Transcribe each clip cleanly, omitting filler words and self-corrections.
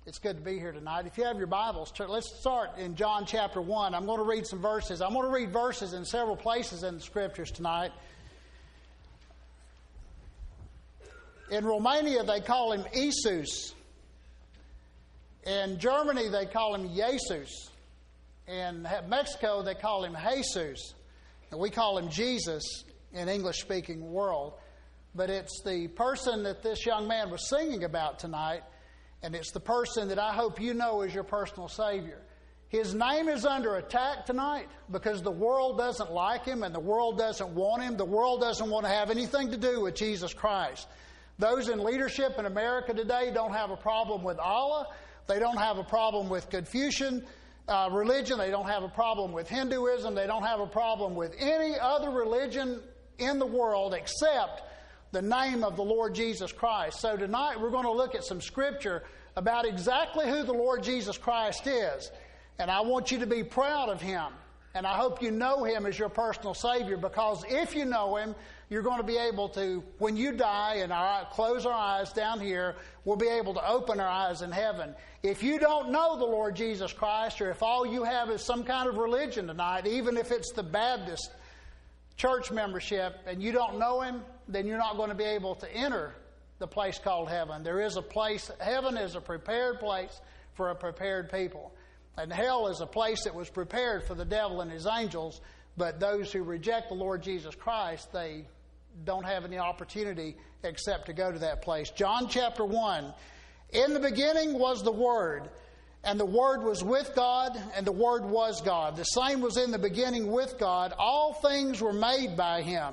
It's good to be here tonight. If you have your Bibles, let's start in John chapter 1. I'm going to read some verses. I'm going to read verses in several places in the Scriptures tonight. In Romania, they call him Isus. In Germany, they call him Jesus. In Mexico, they call him Jesus. And we call him Jesus in English-speaking world. But it's the person that this young man was singing about tonight, and it's the person that I hope you know as your personal Savior. His name is under attack tonight because the world doesn't like him and the world doesn't want him. The world doesn't want to have anything to do with Jesus Christ. Those in leadership in America today don't have a problem with Allah. They don't have a problem with Confucian religion. They don't have a problem with Hinduism. They don't have a problem with any other religion in the world except the name of the Lord Jesus Christ. So tonight we're going to look at some scripture about exactly who the Lord Jesus Christ is. And I want you to be proud of Him. And I hope you know Him as your personal Savior, because if you know Him, you're going to be able to, when you die and close our eyes down here, we'll be able to open our eyes in heaven. If you don't know the Lord Jesus Christ, or if all you have is some kind of religion tonight, even if it's the Baptist church membership, and you don't know Him, then you're not going to be able to enter the place called heaven. There is a place, heaven is a prepared place for a prepared people. And hell is a place that was prepared for the devil and his angels, but those who reject the Lord Jesus Christ, they don't have any opportunity except to go to that place. John chapter 1. In the beginning was the Word, and the Word was with God, and the Word was God. The same was in the beginning with God. All things were made by Him,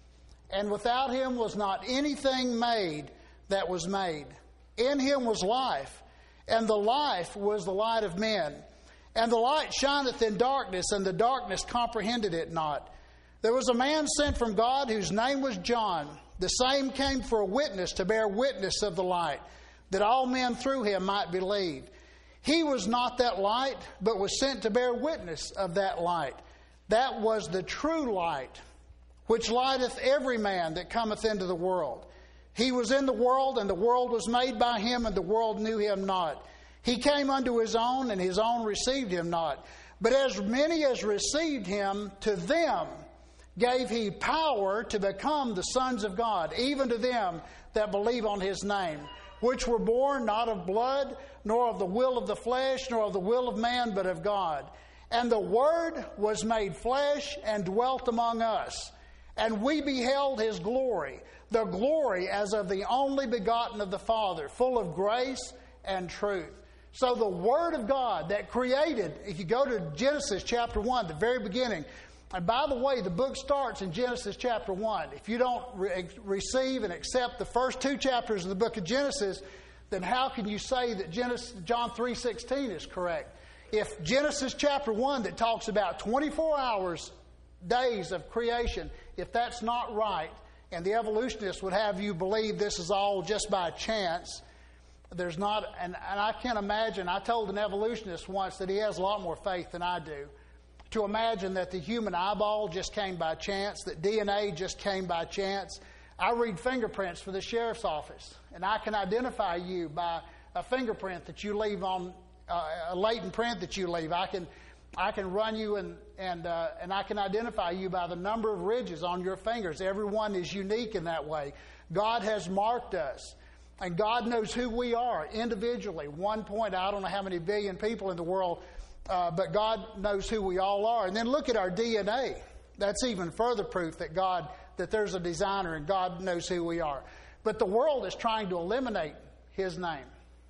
and without Him was not anything made that was made. In Him was life, and the life was the light of men. And the light shineth in darkness, and the darkness comprehended it not. There was a man sent from God whose name was John. The same came for a witness, to bear witness of the light, that all men through him might believe. He was not that light, but was sent to bear witness of that light. That was the true light, which lighteth every man that cometh into the world. He was in the world, and the world was made by Him, and the world knew Him not. He came unto His own, and His own received Him not. But as many as received Him, to them gave He power to become the sons of God, even to them that believe on His name, which were born not of blood, nor of the will of the flesh, nor of the will of man, but of God. And the Word was made flesh and dwelt among us. And we beheld His glory, the glory as of the only begotten of the Father, full of grace and truth. So the Word of God that created, if you go to Genesis chapter 1, the very beginning, and by the way, the book starts in Genesis chapter 1. If you don't receive and accept the first two chapters of the book of Genesis, then how can you say that John 3:16 is correct? If Genesis chapter 1 that talks about 24 hours, days of creation, if that's not right, and the evolutionists would have you believe this is all just by chance, there's not, and I can't imagine, I told an evolutionist once that he has a lot more faith than I do, to imagine that the human eyeball just came by chance, that DNA just came by chance. I read fingerprints for the sheriff's office, and I can identify you by a fingerprint that you leave on, a latent print that you leave. I can run you and I can identify you by the number of ridges on your fingers. Everyone is unique in that way. God has marked us. And God knows who we are individually. I don't know how many billion people in the world, but God knows who we all are. And then look at our DNA. That's even further proof that there's a designer and God knows who we are. But the world is trying to eliminate His name.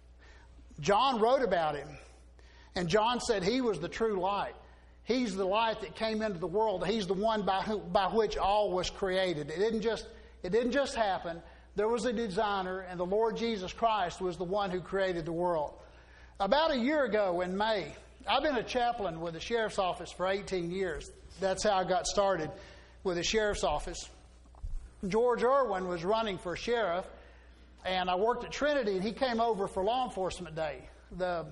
John wrote about Him. And John said He was the true light. He's the light that came into the world. He's the one by which all was created. It didn't just happen. There was a designer, and the Lord Jesus Christ was the one who created the world. About a year ago in May, I've been a chaplain with the sheriff's office for 18 years. That's how I got started with the sheriff's office. George Irwin was running for sheriff, and I worked at Trinity, and he came over for Law Enforcement Day. The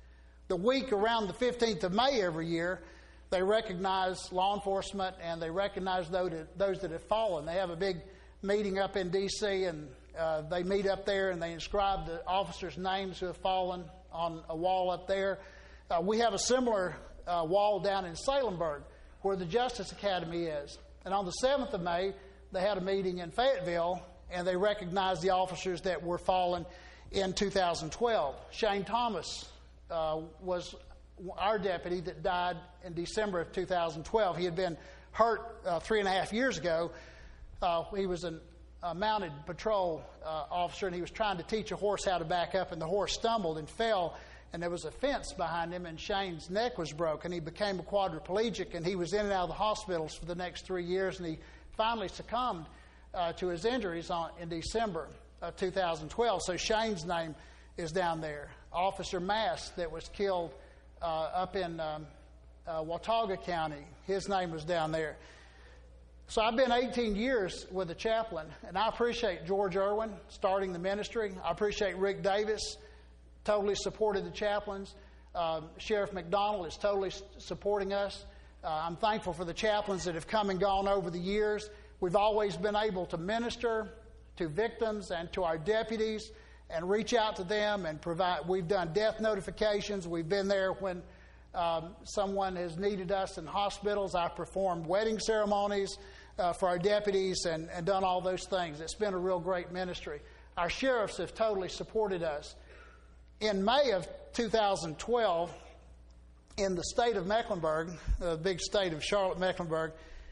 week around the 15th of May every year, they recognize law enforcement, and they recognize those that have fallen. They have a big meeting up in D.C., and they meet up there and they inscribe the officers' names who have fallen on a wall up there. We have a similar wall down in Salemburg where the Justice Academy is. And on the 7th of May, they had a meeting in Fayetteville, and they recognized the officers that were fallen in 2012. Shane Thomas was our deputy that died in December of 2012. He had been hurt 3.5 years ago. He was a mounted patrol officer, and he was trying to teach a horse how to back up, and the horse stumbled and fell, and there was a fence behind him, and Shane's neck was broken. He became a quadriplegic, and he was in and out of the hospitals for the next 3 years, and he finally succumbed to his injuries in December of 2012. So Shane's name is down there. Officer Mass that was killed up in Watauga County, his name was down there. So I've been 18 years with a chaplain, and I appreciate George Irwin starting the ministry. I appreciate Rick Davis, totally supported the chaplains. Sheriff McDonald is totally supporting us. I'm thankful for the chaplains that have come and gone over the years. We've always been able to minister to victims and to our deputies and reach out to them and provide. We've done death notifications. We've been there when someone has needed us in hospitals. I've performed wedding ceremonies for our deputies and done all those things. It's been a real great ministry. Our sheriffs have totally supported us. In May of 2012, in the state of Mecklenburg, the big state of Charlotte-Mecklenburg,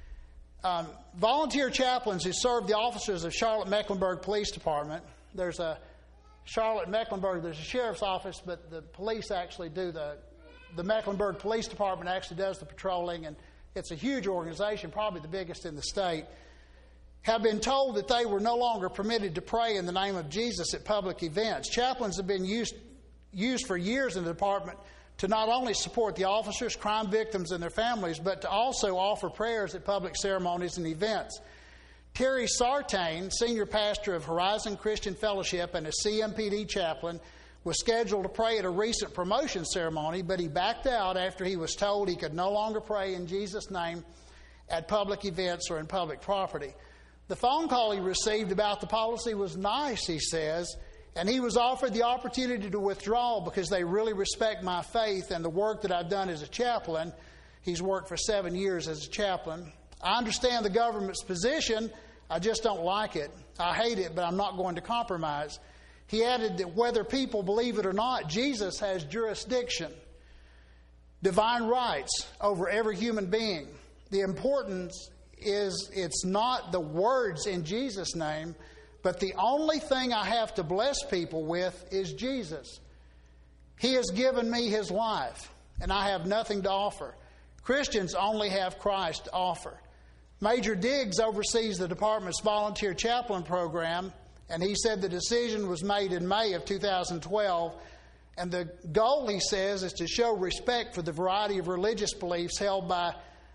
volunteer chaplains who serve the officers of Charlotte-Mecklenburg Police Department. There's a Charlotte-Mecklenburg, there's a sheriff's office, but the police actually do the Mecklenburg Police Department actually does the patrolling, and it's a huge organization, probably the biggest in the state, have been told that they were no longer permitted to pray in the name of Jesus at public events. Chaplains have been used for years in the department to not only support the officers, crime victims, and their families, but to also offer prayers at public ceremonies and events. Terry Sartain, senior pastor of Horizon Christian Fellowship and a CMPD chaplain, was scheduled to pray at a recent promotion ceremony, but he backed out after he was told he could no longer pray in Jesus' name at public events or in public property. The phone call he received about the policy was nice, he says, and he was offered the opportunity to withdraw because they really respect my faith and the work that I've done as a chaplain. He's worked for 7 years as a chaplain. I understand the government's position. I just don't like it. I hate it, but I'm not going to compromise. He added that whether people believe it or not, Jesus has jurisdiction, divine rights over every human being. The importance is it's not the words in Jesus' name, but the only thing I have to bless people with is Jesus. He has given me his life, and I have nothing to offer. Christians only have Christ to offer. Major Diggs oversees the department's volunteer chaplain program, and he said the decision was made in May of 2012, and the goal, he says, is to show respect for the variety of religious beliefs held by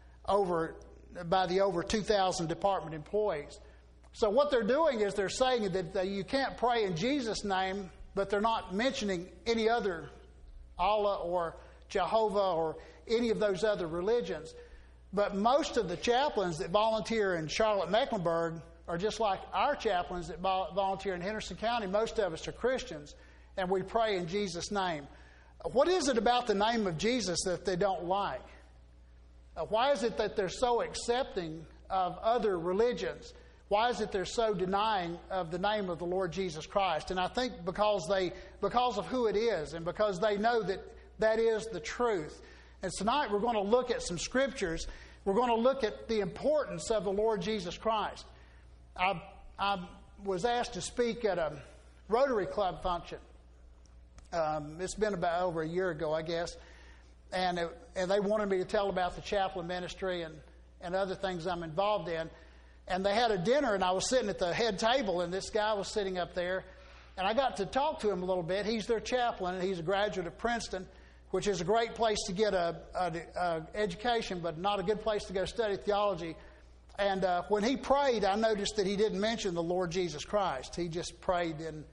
the over 2,000 department employees. So what they're doing is they're saying that you can't pray in Jesus' name, but they're not mentioning any other Allah or Jehovah or any of those other religions. But most of the chaplains that volunteer in Charlotte-Mecklenburg are just like our chaplains that volunteer in Henderson County. Most of us are Christians, and we pray in Jesus' name. What is it about the name of Jesus that they don't like? Why is it that they're so accepting of other religions? Why is it they're so denying of the name of the Lord Jesus Christ? And I think because of who it is and because they know that is the truth. And tonight we're going to look at some scriptures. We're going to look at the importance of the Lord Jesus Christ. I was asked to speak at a Rotary Club function. It's been about over a year ago, I guess. And they wanted me to tell about the chaplain ministry and other things I'm involved in. And they had a dinner, and I was sitting at the head table, and this guy was sitting up there. And I got to talk to him a little bit. He's their chaplain, and he's a graduate of Princeton, which is a great place to get a education, but not a good place to go study theology. And when he prayed, I noticed that he didn't mention the Lord Jesus Christ. He just prayed in,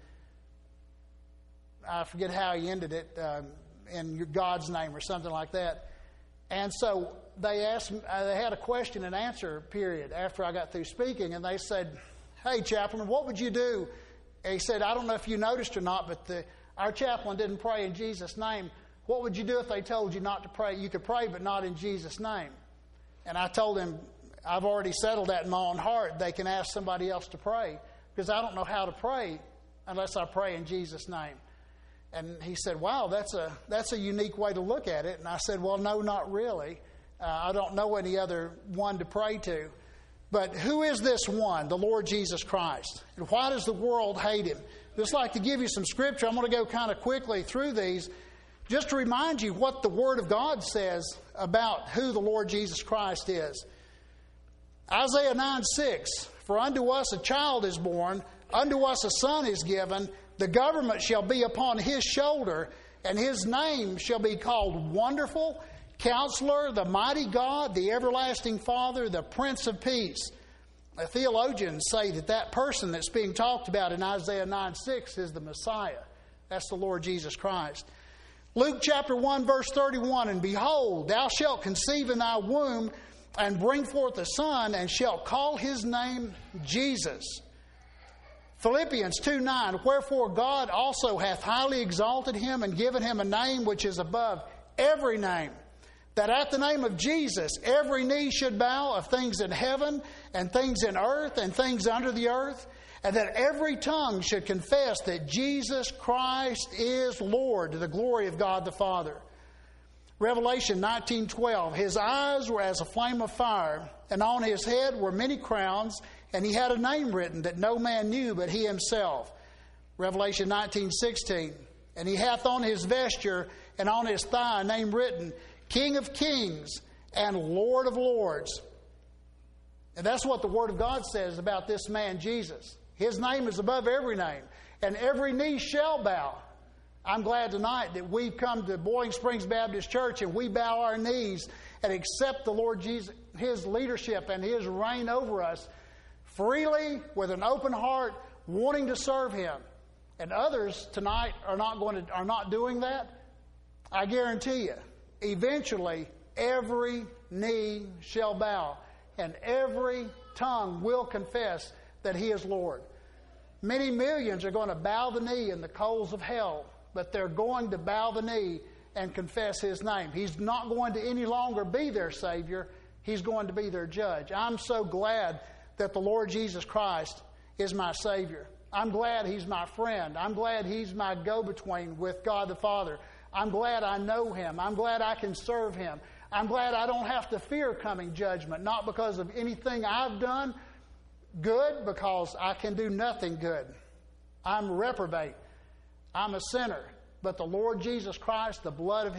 I forget how he ended it, in God's name or something like that. And so they asked, they had a question and answer period after I got through speaking, and they said, "Hey, chaplain, what would you do he said, I don't know if you noticed or not, but our chaplain didn't pray in Jesus' name. What would you do if they told you not to pray? You could pray, but not in Jesus' name. And I told him, I've already settled that in my own heart. They can ask somebody else to pray, because I don't know how to pray unless I pray in Jesus' name. And he said, wow, that's a unique way to look at it. And I said, well, no, not really. I don't know any other one to pray to. But who is this one? The Lord Jesus Christ. And why does the world hate him? Just like to give you some scripture. I'm going to go kind of quickly through these just to remind you what the Word of God says about who the Lord Jesus Christ is. Isaiah 9:6, for unto us a child is born, unto us a son is given, the government shall be upon his shoulder, and his name shall be called Wonderful, Counselor, the Mighty God, the Everlasting Father, the Prince of Peace. The theologians say that person that's being talked about in Isaiah 9:6 is the Messiah. That's the Lord Jesus Christ. Luke chapter 1, verse 31, and behold, thou shalt conceive in thy womb, and bring forth a son, and shalt call his name Jesus. Philippians 2:9, wherefore God also hath highly exalted him, and given him a name which is above every name, that at the name of Jesus every knee should bow, of things in heaven, and things in earth, and things under the earth, and that every tongue should confess that Jesus Christ is Lord, to the glory of God the Father. Revelation 19:12, his eyes were as a flame of fire, and on his head were many crowns, and he had a name written that no man knew but he himself. Revelation 19:16, and he hath on his vesture and on his thigh a name written, King of Kings and Lord of Lords. And that's what the Word of God says about this man Jesus. His name is above every name, and every knee shall bow. I'm glad tonight that we've come to Boiling Springs Baptist Church and we bow our knees and accept the Lord Jesus, his leadership and his reign over us freely, with an open heart, wanting to serve him. And others tonight are not doing that. I guarantee you, eventually every knee shall bow and every tongue will confess that he is Lord. Many millions are going to bow the knee in the coals of hell, but they're going to bow the knee and confess his name. He's not going to any longer be their Savior. He's going to be their judge. I'm so glad that the Lord Jesus Christ is my Savior. I'm glad he's my friend. I'm glad he's my go-between with God the Father. I'm glad I know him. I'm glad I can serve him. I'm glad I don't have to fear coming judgment, not because of anything I've done good, because I can do nothing good. I'm a reprobate. I'm a sinner. But the Lord Jesus Christ, the blood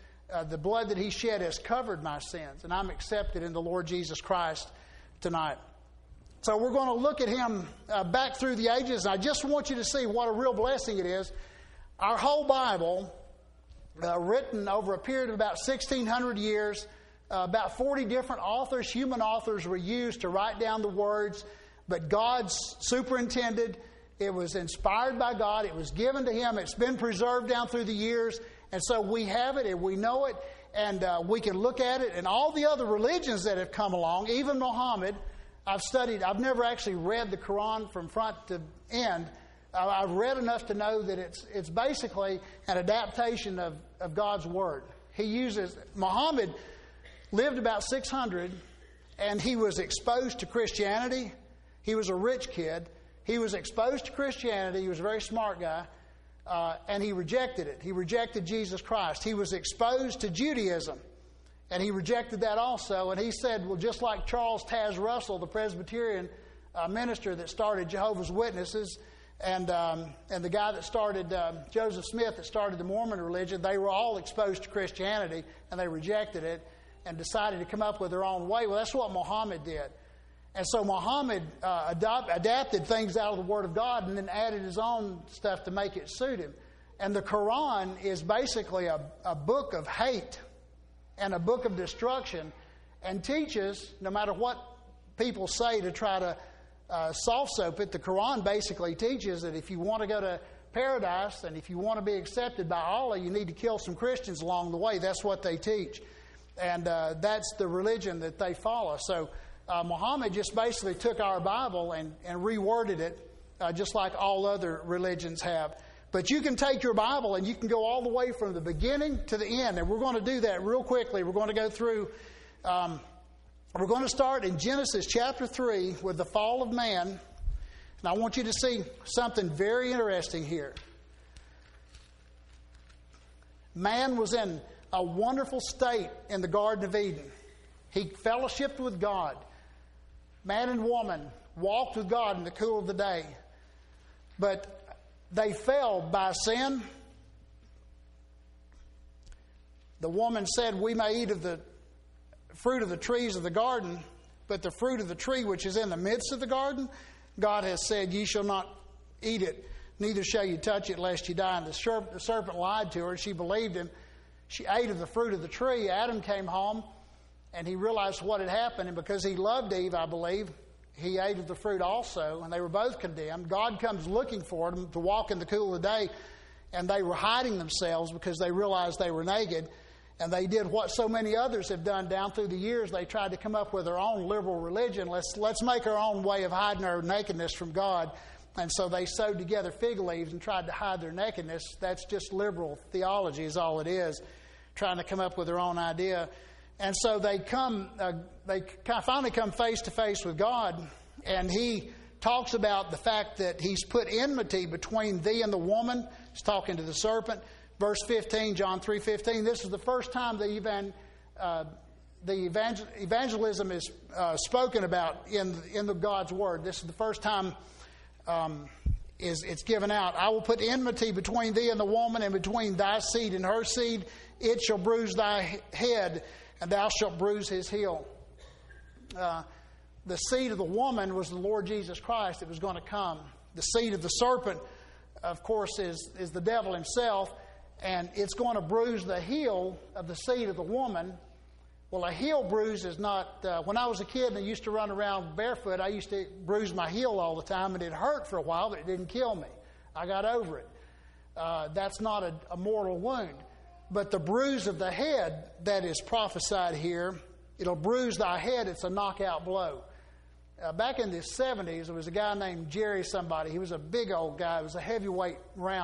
that he shed has covered my sins, and I'm accepted in the Lord Jesus Christ tonight. So we're going to look at him back through the ages. And I just want you to see what a real blessing it is. Our whole Bible, written over a period of about 1,600 years, about 40 different authors, human authors, were used to write down the words, but God superintended. It was inspired by God. It was given to him. It's been preserved down through the years. And so we have it and we know it, and we can look at it. And all the other religions that have come along, even Muhammad, I've never actually read the Quran from front to end. I've read enough to know that it's basically an adaptation of God's Word. Muhammad lived about 600, and he was exposed to Christianity. He was a rich kid. He was exposed to Christianity. He was a very smart guy, and he rejected it. He rejected Jesus Christ. He was exposed to Judaism, and he rejected that also. And he said, well, just like Charles Taz Russell, the Presbyterian minister that started Jehovah's Witnesses, and the guy that started, Joseph Smith, that started the Mormon religion, they were all exposed to Christianity, and they rejected it and decided to come up with their own way. Well, that's what Muhammad did. And so Muhammad adapted things out of the Word of God and then added his own stuff to make it suit him. And the Quran is basically a book of hate and a book of destruction, and teaches, no matter what people say to try to soft soap it, the Quran basically teaches that if you want to go to paradise and if you want to be accepted by Allah, you need to kill some Christians along the way. That's what they teach. And that's the religion that they follow. So Muhammad just basically took our Bible and reworded it just like all other religions have. But you can take your Bible and you can go all the way from the beginning to the end. And we're going to do that real quickly. We're going to go through, we're going to start in Genesis chapter 3 with the fall of man. And I want you to see something very interesting here. Man was in a wonderful state in the Garden of Eden. He fellowshiped with God. Man and woman walked with God in the cool of the day. But they fell by sin. The woman said, "We may eat of the fruit of the trees of the garden, but the fruit of the tree which is in the midst of the garden, God has said, ye shall not eat it, neither shall you touch it, lest you die." And the serpent lied to her. She believed him. She ate of the fruit of the tree. Adam came home, and he realized what had happened. And because he loved Eve, I believe, he ate of the fruit also, and they were both condemned. God comes looking for them to walk in the cool of the day, and they were hiding themselves because they realized they were naked. And they did what so many others have done down through the years. They tried to come up with their own liberal religion. Let's make our own way of hiding our nakedness from God. And so they sewed together fig leaves and tried to hide their nakedness. That's just liberal theology is all it is, trying to come up with their own idea. And so they finally come face to face with God, and he talks about the fact that he's put enmity between thee and the woman. He's talking to the serpent. Verse 15, John 3:15. This is the first time the evangelism is spoken about in the God's Word. This is the first time it's given out. I will put enmity between thee and the woman, and between thy seed and her seed. It shall bruise thy head, and thou shalt bruise his heel. The seed of the woman was the Lord Jesus Christ that was going to come. The seed of the serpent, of course, is the devil himself, and it's going to bruise the heel of the seed of the woman. Well, a heel bruise is not... when I was a kid and I used to run around barefoot, I used to bruise my heel all the time, and it hurt for a while, but it didn't kill me. I got over it. That's not a mortal wound. But the bruise of the head that is prophesied here, it'll bruise thy head. It's a knockout blow. Back in the 70s, there was a guy named Jerry somebody. He was a big old guy. It was a heavyweight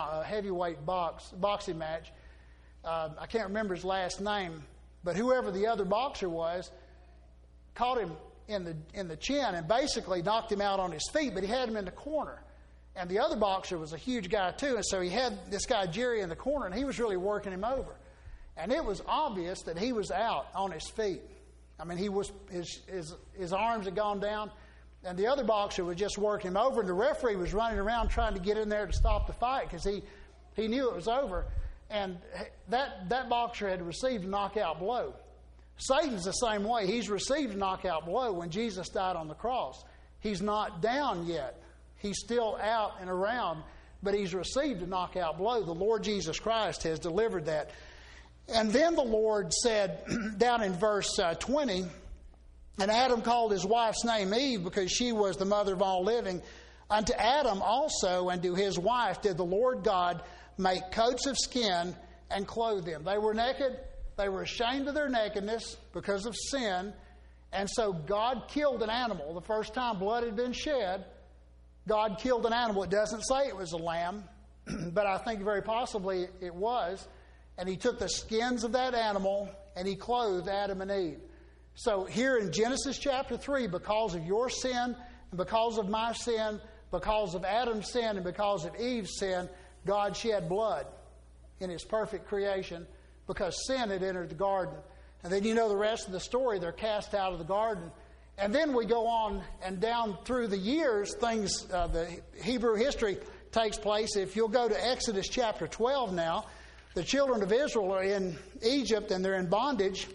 boxing match. I can't remember his last name, but whoever the other boxer was caught him in the chin and basically knocked him out on his feet, but he had him in the corner. And the other boxer was a huge guy too, and so he had this guy Jerry in the corner, and he was really working him over. And it was obvious that he was out on his feet. I mean, his arms had gone down, and the other boxer was just working him over, and the referee was running around trying to get in there to stop the fight because he knew it was over. And that boxer had received a knockout blow. Satan's the same way. He's received a knockout blow when Jesus died on the cross. He's not down yet. He's still out and around, but he's received a knockout blow. The Lord Jesus Christ has delivered that. And then the Lord said, down in verse 20, and Adam called his wife's name Eve because she was the mother of all living. Unto Adam also and to his wife did the Lord God make coats of skin and clothe them. They were naked. They were ashamed of their nakedness because of sin. And so God killed an animal. The first time blood had been shed, God killed an animal. It doesn't say it was a lamb, but I think very possibly it was. And he took the skins of that animal and he clothed Adam and Eve. So here in Genesis chapter 3, because of your sin and because of my sin, because of Adam's sin and because of Eve's sin, God shed blood in his perfect creation because sin had entered the garden. And then you know the rest of the story. They're cast out of the garden. And then we go on and down through the years, the Hebrew history takes place. If you'll go to Exodus chapter 12 now, the children of Israel are in Egypt and they're in bondage.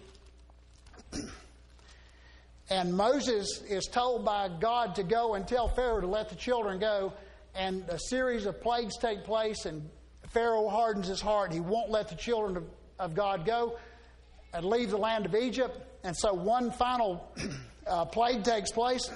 And Moses is told by God to go and tell Pharaoh to let the children go. And a series of plagues take place, and Pharaoh hardens his heart. He won't let the children of God go and leave the land of Egypt. And so one final plague takes place.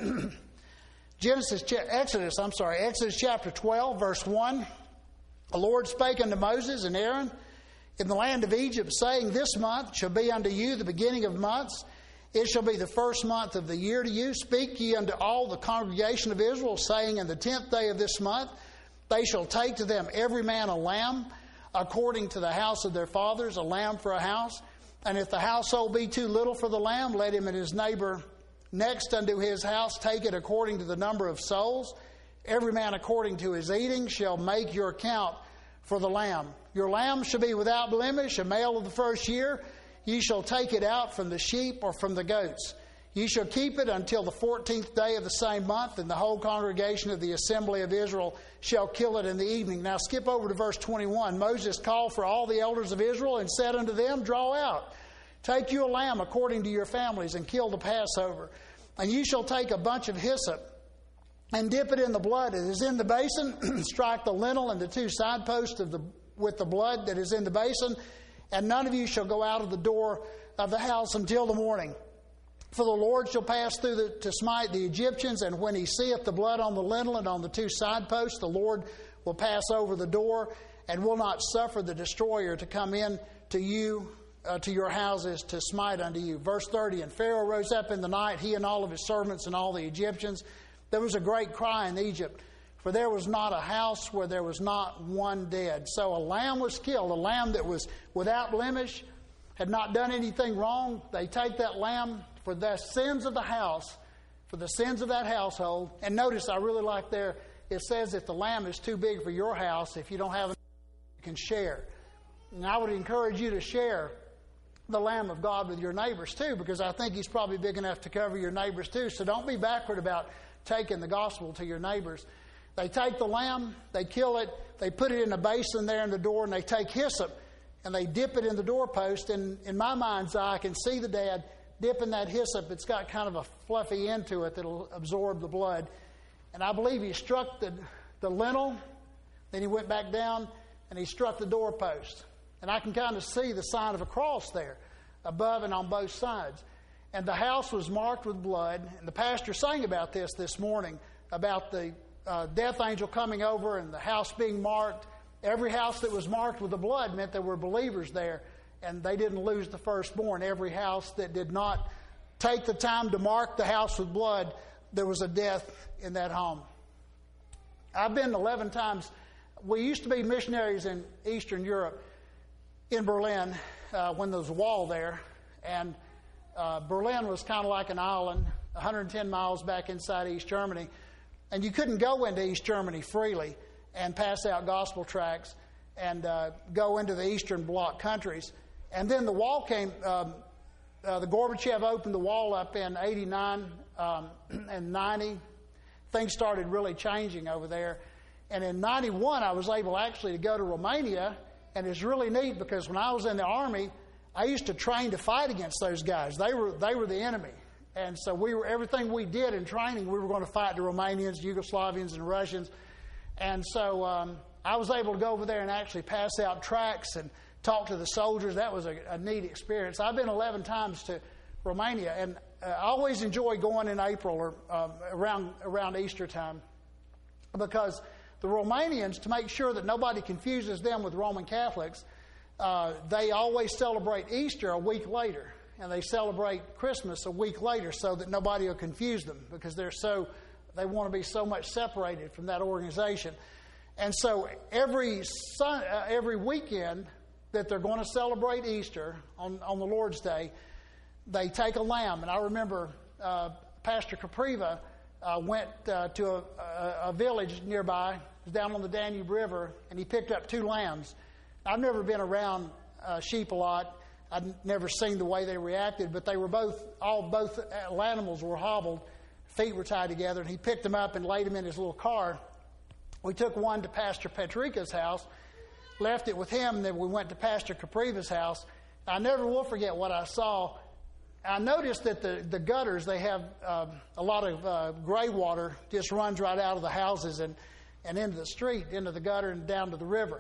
Exodus chapter 12, verse 1. The Lord spake unto Moses and Aaron in the land of Egypt, saying, This month shall be unto you the beginning of months. It shall be the first month of the year to you. Speak ye unto all the congregation of Israel, saying, in the 10th day of this month, they shall take to them every man a lamb, according to the house of their fathers, a lamb for a house. And if the household be too little for the lamb, let him and his neighbor next unto his house take it according to the number of souls. Every man according to his eating shall make your account for the lamb. Your lamb shall be without blemish, a male of the first year. Ye shall take it out from the sheep or from the goats. Ye shall keep it until the 14th day of the same month, and the whole congregation of the assembly of Israel shall kill it in the evening. Now skip over to verse 21. Moses called for all the elders of Israel and said unto them, draw out. Take you a lamb according to your families, and kill the Passover. And ye shall take a bunch of hyssop, and dip it in the blood that is in the basin. Strike the lintel and the two side posts with the blood that is in the basin. And none of you shall go out of the door of the house until the morning. For the Lord shall pass through to smite the Egyptians, and when he seeth the blood on the lintel and on the two side posts, the Lord will pass over the door, and will not suffer the destroyer to come in to you, to your houses, to smite unto you. Verse 30, and Pharaoh rose up in the night, he and all of his servants and all the Egyptians. There was a great cry in Egypt, for there was not a house where there was not one dead. So a lamb was killed, a lamb that was without blemish, had not done anything wrong. They take that lamb for the sins of the house, for the sins of that household. And notice, I really like there, it says if the lamb is too big for your house, if you don't have enough, you can share. And I would encourage you to share the Lamb of God with your neighbors too, because I think he's probably big enough to cover your neighbors too. So don't be backward about taking the gospel to your neighbors. They take the lamb, they kill it, they put it in a basin there in the door, and they take hyssop and they dip it in the doorpost. And in my mind's eye, I can see the dad dipping that hyssop. It's got kind of a fluffy end to it that'll absorb the blood. And I believe he struck the lintel, then he went back down and he struck the doorpost. And I can kind of see the sign of a cross there above and on both sides. And the house was marked with blood. And the pastor sang about this morning, about the death angel coming over and the house being marked. Every house that was marked with the blood meant there were believers there, and they didn't lose the firstborn. Every house that did not take the time to mark the house with blood, there was a death in that home. I've been 11 times. We used to be missionaries in Eastern Europe, in Berlin, when there was a wall there. And Berlin was kind of like an island, 110 miles back inside East Germany. And you couldn't go into East Germany freely and pass out gospel tracts and go into the Eastern Bloc countries. And then the wall came, the Gorbachev opened the wall up in 89 and 90. Things started really changing over there. And in 91, I was able actually to go to Romania. And it's really neat because when I was in the Army, I used to train to fight against those guys. They were the enemy. And so everything we did in training, we were going to fight the Romanians, Yugoslavians, and Russians. And so I was able to go over there and actually pass out tracts and talk to the soldiers. That was a neat experience. I've been 11 times to Romania, and I always enjoy going in April or around Easter time, because the Romanians, to make sure that nobody confuses them with Roman Catholics, they always celebrate Easter a week later, and they celebrate Christmas a week later so that nobody will confuse them, because they want to be so much separated from that organization. And so every weekend that they're going to celebrate Easter on the Lord's Day, they take a lamb. And I remember Pastor Capriva went to a village nearby, down on the Danube River, and he picked up 2 lambs. I've never been around sheep a lot. I'd never seen the way they reacted, but they were both animals were hobbled, feet were tied together, and he picked them up and laid them in his little car. We took one to Pastor Petrica's house, left it with him, and then we went to Pastor Capriva's house. I never will forget what I saw. I noticed that the gutters, they have a lot of gray water just runs right out of the houses and into the street, into the gutter and down to the river.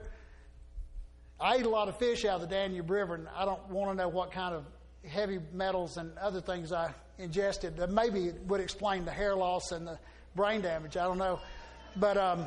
I eat a lot of fish out of the Danube River, and I don't want to know what kind of heavy metals and other things I ingested. That maybe would explain the hair loss and the brain damage. I don't know. But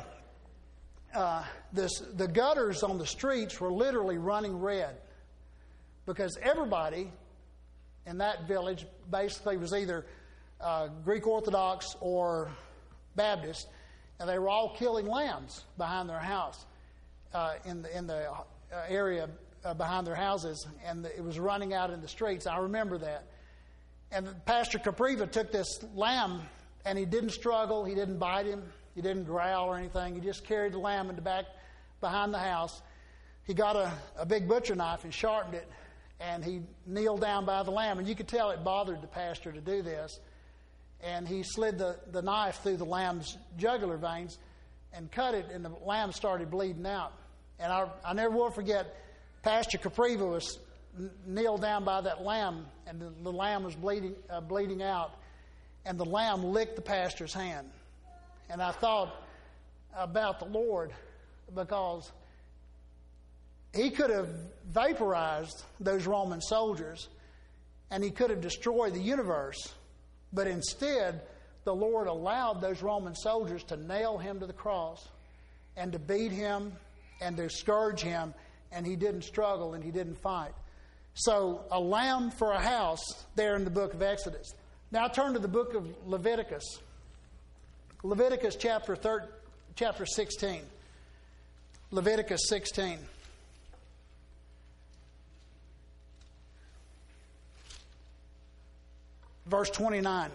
the gutters on the streets were literally running red, because everybody in that village basically was either Greek Orthodox or Baptist, and they were all killing lambs behind their house in the area behind their houses, and it was running out in the streets. I remember that. And Pastor Capriva took this lamb, and he didn't struggle, he didn't bite him, he didn't growl or anything. He just carried the lamb in the back behind the house. He got a big butcher knife and sharpened it, and he kneeled down by the lamb. And you could tell it bothered the pastor to do this. And he slid the knife through the lamb's jugular veins and cut it, and the lamb started bleeding out. And I never will forget, Pastor Capriva was kneeled down by that lamb, and the lamb was bleeding out, and the lamb licked the pastor's hand. And I thought about the Lord, because he could have vaporized those Roman soldiers, and he could have destroyed the universe. But instead, the Lord allowed those Roman soldiers to nail him to the cross and to beat him and to scourge him, and he didn't struggle and he didn't fight. So, a lamb for a house there in the book of Exodus. Now turn to the book of Leviticus. Leviticus chapter 16. Leviticus 16. Verse 29.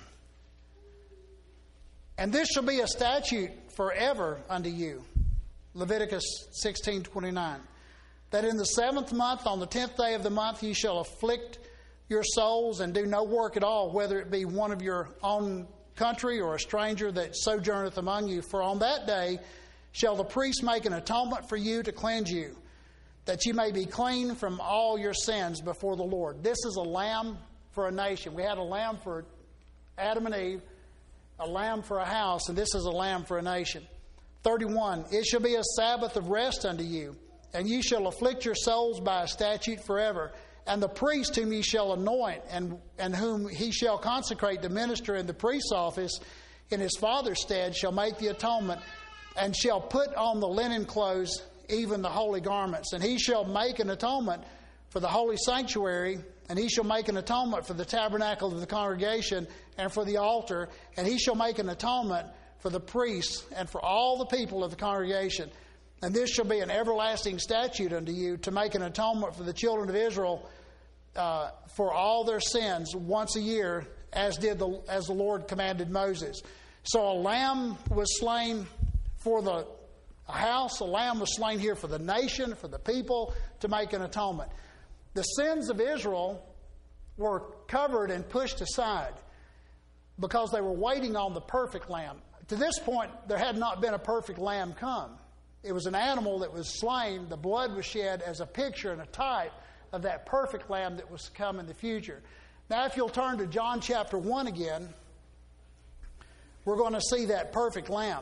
And this shall be a statute forever unto you. Leviticus 16:29. That in the 7th month, on the 10th day of the month, ye shall afflict your souls and do no work at all, whether it be one of your own country or a stranger that sojourneth among you. For on that day shall the priest make an atonement for you to cleanse you, that you may be clean from all your sins before the Lord. This is a lamb for a nation. We had a lamb for Adam and Eve, a lamb for a house, and this is a lamb for a nation. 31, it shall be a Sabbath of rest unto you, and ye shall afflict your souls by a statute forever. And the priest whom ye shall anoint, and whom he shall consecrate to minister in the priest's office in his father's stead, shall make the atonement, and shall put on the linen clothes, even the holy garments. And he shall make an atonement for the holy sanctuary, and he shall make an atonement for the tabernacle of the congregation and for the altar, and he shall make an atonement for the priests and for all the people of the congregation. And this shall be an everlasting statute unto you, to make an atonement for the children of Israel for all their sins once a year, as the Lord commanded Moses. So a lamb was slain for the house, a lamb was slain here for the nation, for the people, to make an atonement. The sins of Israel were covered and pushed aside because they were waiting on the perfect lamb. To this point, there had not been a perfect lamb come. It was an animal that was slain. The blood was shed as a picture and a type of that perfect lamb that was to come in the future. Now, if you'll turn to John chapter 1 again, we're going to see that perfect lamb.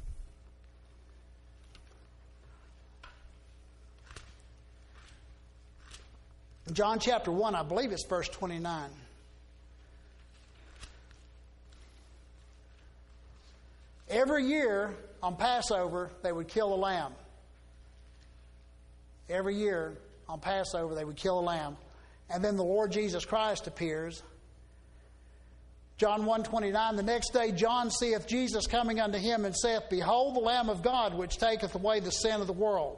John chapter 1, I believe it's verse 29. Every year on Passover, they would kill a lamb. Every year on Passover, they would kill a lamb. And then the Lord Jesus Christ appears. John 1:29, the next day John seeth Jesus coming unto him, and saith, Behold the Lamb of God, which taketh away the sin of the world.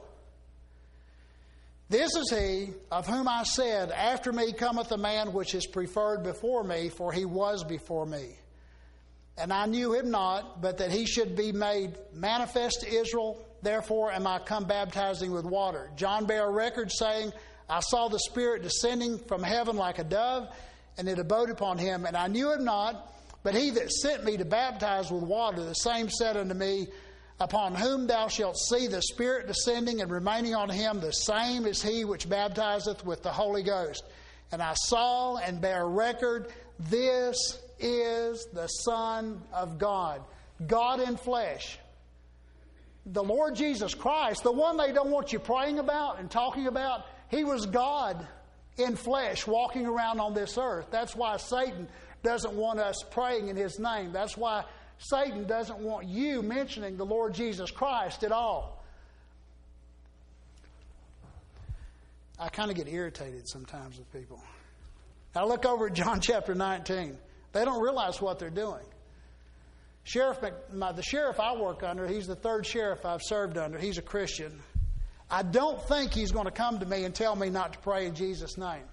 This is he of whom I said, After me cometh a man which is preferred before me, for he was before me. And I knew him not, but that he should be made manifest to Israel. Therefore am I come baptizing with water. John bare record, saying, I saw the Spirit descending from heaven like a dove, and it abode upon him. And I knew him not, but he that sent me to baptize with water, the same said unto me, Upon whom thou shalt see the Spirit descending and remaining on him, the same is he which baptizeth with the Holy Ghost. And I saw and bare record, this is the Son of God, God in flesh. The Lord Jesus Christ, the one they don't want you praying about and talking about, he was God in flesh walking around on this earth. That's why Satan doesn't want us praying in his name. That's why Satan doesn't want you mentioning the Lord Jesus Christ at all. I kind of get irritated sometimes with people. Now look over at John chapter 19. They don't realize what they're doing. The sheriff I work under, he's the third sheriff I've served under. He's a Christian. I don't think he's going to come to me and tell me not to pray in Jesus' name.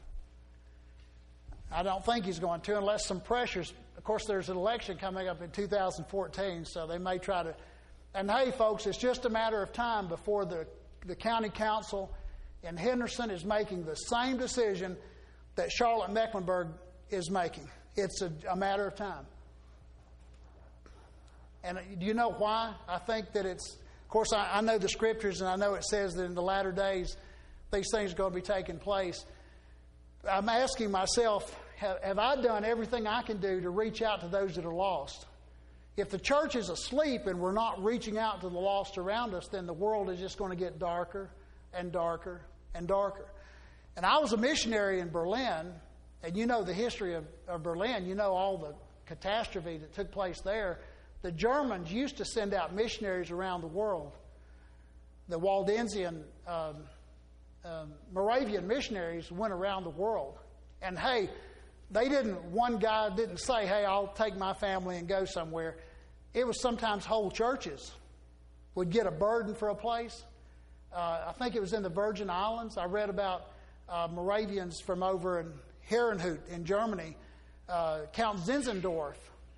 I don't think he's going to, unless some pressures. Of course, there's an election coming up in 2014, so they may try to. And hey, folks, it's just a matter of time before the county council in Henderson is making the same decision that Charlotte Mecklenburg is making. It's a matter of time. And do you know why? I think that it's, of course, I know the scriptures, and I know it says that in the latter days these things are going to be taking place. I'm asking myself, have I done everything I can do to reach out to those that are lost? If the church is asleep and we're not reaching out to the lost around us, then the world is just going to get darker and darker and darker. And I was a missionary in Berlin, and you know the history of Berlin. You know all the catastrophe that took place there. The Germans used to send out missionaries around the world. The Waldensian, Moravian missionaries went around the world. And hey, one guy didn't say, hey, I'll take my family and go somewhere. It was sometimes whole churches would get a burden for a place. I think it was in the Virgin Islands. I read about Moravians from over in Herrenhut in Germany. Count Zinzendorf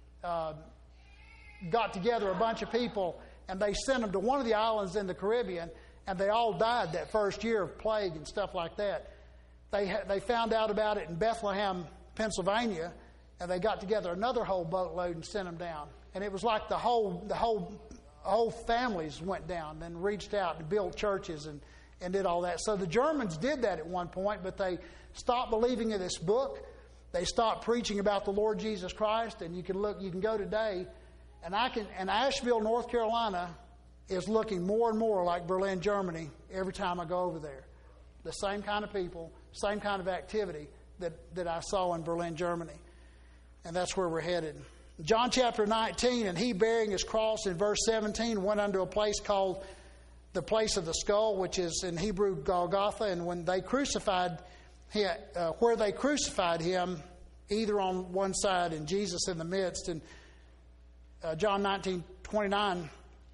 got together a bunch of people, and they sent them to one of the islands in the Caribbean, and they all died that first year of plague and stuff like that. They found out about it in Bethlehem, Pennsylvania, and they got together another whole boatload and sent them down. And it was like the whole families went down and reached out and built churches and did all that. So the Germans did that at one point, but they stopped believing in this book. They stopped preaching about the Lord Jesus Christ. And you can go today, and Asheville, North Carolina, is looking more and more like Berlin, Germany every time I go over there. The same kind of people, same kind of activity that I saw in Berlin, Germany. And that's where we're headed. John chapter 19, and he bearing his cross in verse 17 went unto a place called the place of the skull, which is in Hebrew Golgotha. And when they crucified him, where they crucified him, either on one side and Jesus in the midst. And John 19, 29,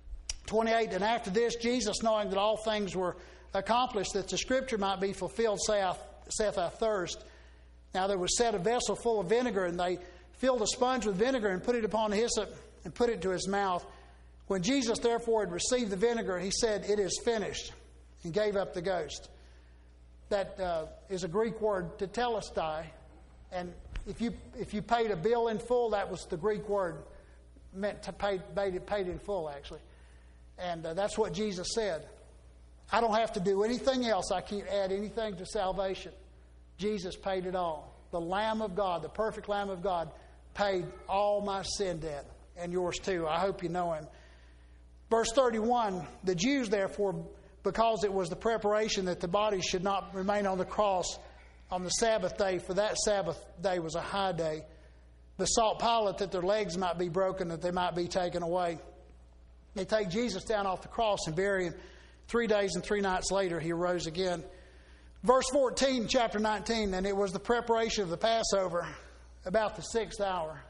28, and after this, Jesus, knowing that all things were accomplished, that the scripture might be fulfilled, saith, I thirst. Now there was set a vessel full of vinegar, and they filled a sponge with vinegar and put it upon hyssop and put it to his mouth. When Jesus therefore had received the vinegar, he said, it is finished, and gave up the ghost. That is a Greek word, tetelestai, and if you paid a bill in full, that was the Greek word, meant to paid in full, actually. And that's what Jesus said. I don't have to do anything else. I can't add anything to salvation. Jesus paid it all. The Lamb of God, the perfect Lamb of God, paid all my sin debt, and yours too. I hope you know him. Verse 31, the Jews, therefore, because it was the preparation that the body should not remain on the cross on the Sabbath day, for that Sabbath day was a high day, besought Pilate that their legs might be broken, that they might be taken away. They take Jesus down off the cross and bury him. 3 days and 3 nights later, he arose again. Verse 14, chapter 19, and it was the preparation of the Passover, about the 6th hour.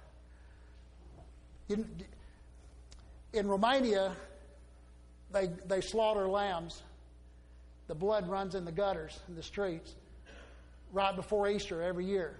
In Romania, they slaughter lambs. The blood runs in the gutters, in the streets, right before Easter every year.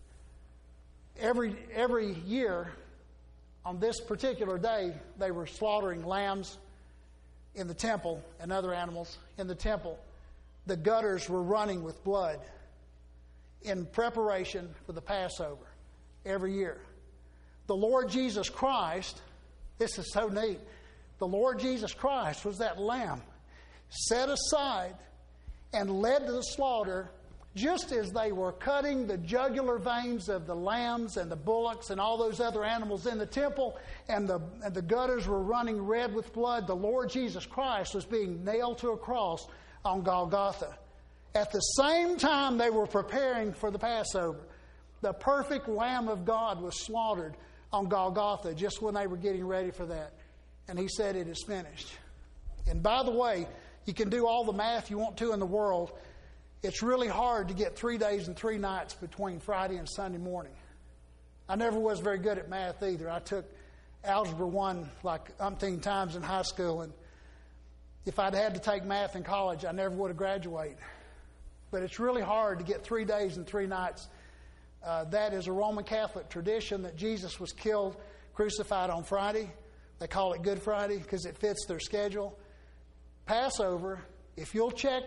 Every year, on this particular day, they were slaughtering lambs in the temple and other animals in the temple. The gutters were running with blood in preparation for the Passover every year. The Lord Jesus Christ, this is so neat, the Lord Jesus Christ was that lamb set aside and led to the slaughter just as they were cutting the jugular veins of the lambs and the bullocks and all those other animals in the temple, and the gutters were running red with blood. The Lord Jesus Christ was being nailed to a cross on Golgotha. At the same time they were preparing for the Passover, the perfect Lamb of God was slaughtered on Golgotha just when they were getting ready for that. And he said, it is finished. And by the way, you can do all the math you want to in the world. it's really hard to get 3 days and 3 nights between Friday and Sunday morning. I never was very good at math either. I took Algebra 1 like umpteen times in high school, and if I'd had to take math in college, I never would have graduated. But it's really hard to get 3 days and 3 nights. That is a Roman Catholic tradition that Jesus was killed, crucified on Friday. They call it Good Friday because it fits their schedule. Passover, if you'll check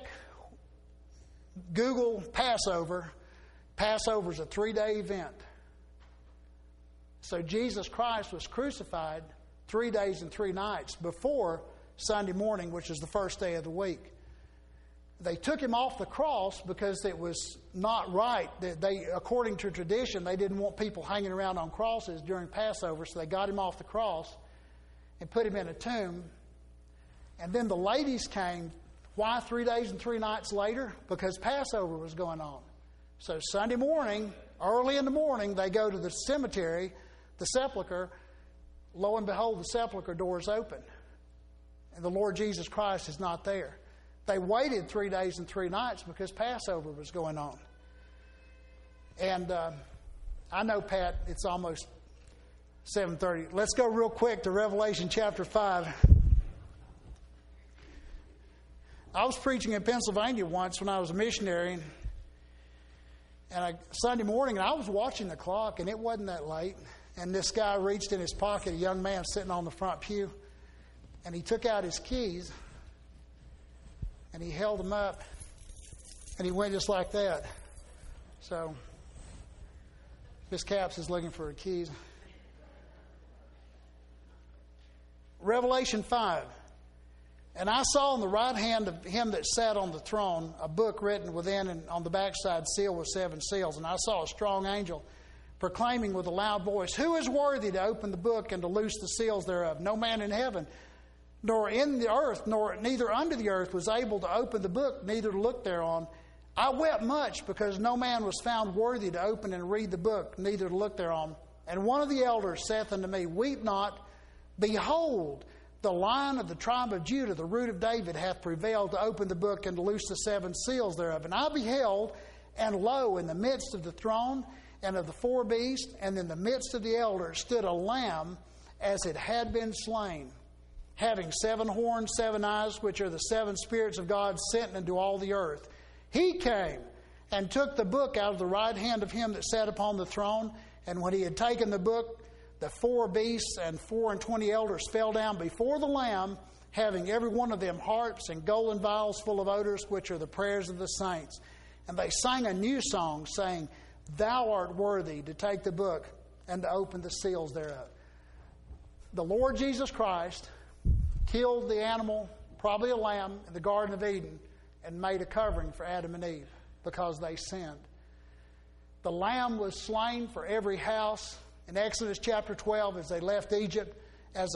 Google Passover, Passover is a 3-day event. So Jesus Christ was crucified 3 days and 3 nights before Sunday morning, which is the first day of the week. They took him off the cross because it was not right. They, according to tradition, they didn't want people hanging around on crosses during Passover, so they got him off the cross and put him in a tomb. And then the ladies came. Why 3 days and 3 nights later? Because Passover was going on. So Sunday morning, early in the morning, they go to the cemetery, the sepulcher. Lo and behold, the sepulcher door is open. And the Lord Jesus Christ is not there. They waited 3 days and 3 nights because Passover was going on. And I know, Pat, it's almost 7:30. Let's go real quick to Revelation chapter 5. I was preaching in Pennsylvania once when I was a missionary. And Sunday morning, and I was watching the clock, and it wasn't that late. And this guy reached in his pocket, a young man sitting on the front pew, and he took out his keys, and he held them up, and he went just like that. So, Miss Capps is looking for her keys. Revelation 5. And I saw on the right hand of him that sat on the throne a book written within and on the backside sealed with 7 seals. And I saw a strong angel proclaiming with a loud voice, "Who is worthy to open the book and to loose the seals thereof? No man in heaven, nor in the earth, nor neither under the earth was able to open the book, neither to look thereon. I wept much because no man was found worthy to open and read the book, neither to look thereon. And one of the elders saith unto me, Weep not, behold, the Lion of the tribe of Judah, the root of David, hath prevailed to open the book and to loose the 7 seals thereof. And I beheld, and lo, in the midst of the throne and of the 4 beasts, and in the midst of the elders, stood a lamb as it had been slain, having 7 horns, 7 eyes, which are the 7 spirits of God sent into all the earth. He came and took the book out of the right hand of him that sat upon the throne. And when he had taken the book, the 4 beasts and 24 elders fell down before the Lamb, having every one of them harps and golden vials full of odors, which are the prayers of the saints. And they sang a new song, saying, Thou art worthy to take the book and to open the seals thereof. The Lord Jesus Christ killed the animal, probably a lamb, in the Garden of Eden, and made a covering for Adam and Eve because they sinned. The lamb was slain for every house in Exodus chapter 12 as they left Egypt as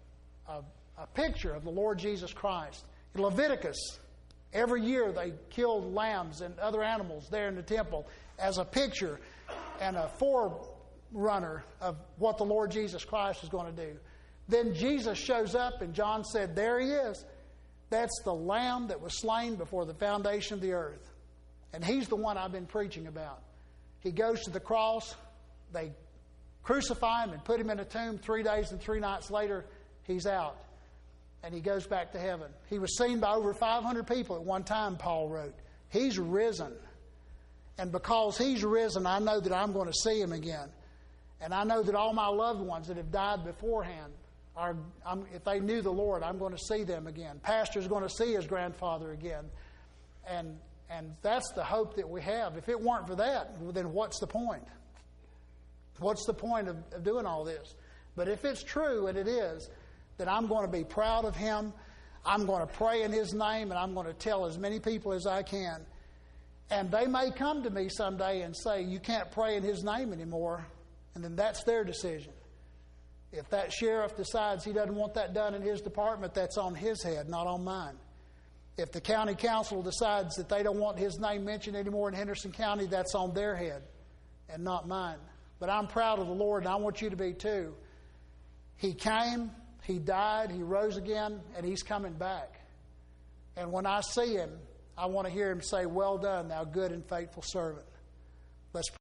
a picture of the Lord Jesus Christ. In Leviticus, every year they killed lambs and other animals there in the temple as a picture and a forerunner of what the Lord Jesus Christ is going to do. Then Jesus shows up and John said, There he is. That's the lamb that was slain before the foundation of the earth. And he's the one I've been preaching about. He goes to the cross. They crucify him and put him in a tomb. 3 days and 3 nights later, he's out. And he goes back to heaven. He was seen by over 500 people at one time, Paul wrote. He's risen. And because he's risen, I know that I'm going to see him again. And I know that all my loved ones that have died beforehand, if they knew the Lord, I'm going to see them again. Pastor's going to see his grandfather again. And that's the hope that we have. If it weren't for that, then what's the point? What's the point of doing all this? But if it's true, and it is, then I'm going to be proud of him. I'm going to pray in his name, and I'm going to tell as many people as I can. And they may come to me someday and say, you can't pray in his name anymore. And then that's their decision. If that sheriff decides he doesn't want that done in his department, that's on his head, not on mine. If the county council decides that they don't want his name mentioned anymore in Henderson County, that's on their head and not mine. But I'm proud of the Lord, and I want you to be too. He came, he died, he rose again, and he's coming back. And when I see him, I want to hear him say, "Well done, thou good and faithful servant." Let's pray.